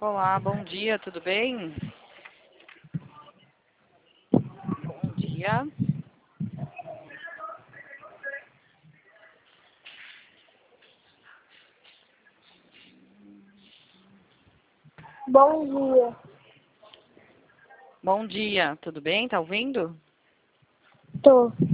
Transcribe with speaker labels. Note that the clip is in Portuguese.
Speaker 1: Olá, bom dia, tudo bem? Bom dia.
Speaker 2: Bom dia.
Speaker 1: Bom dia, tudo bem? Tá ouvindo?
Speaker 2: Tô.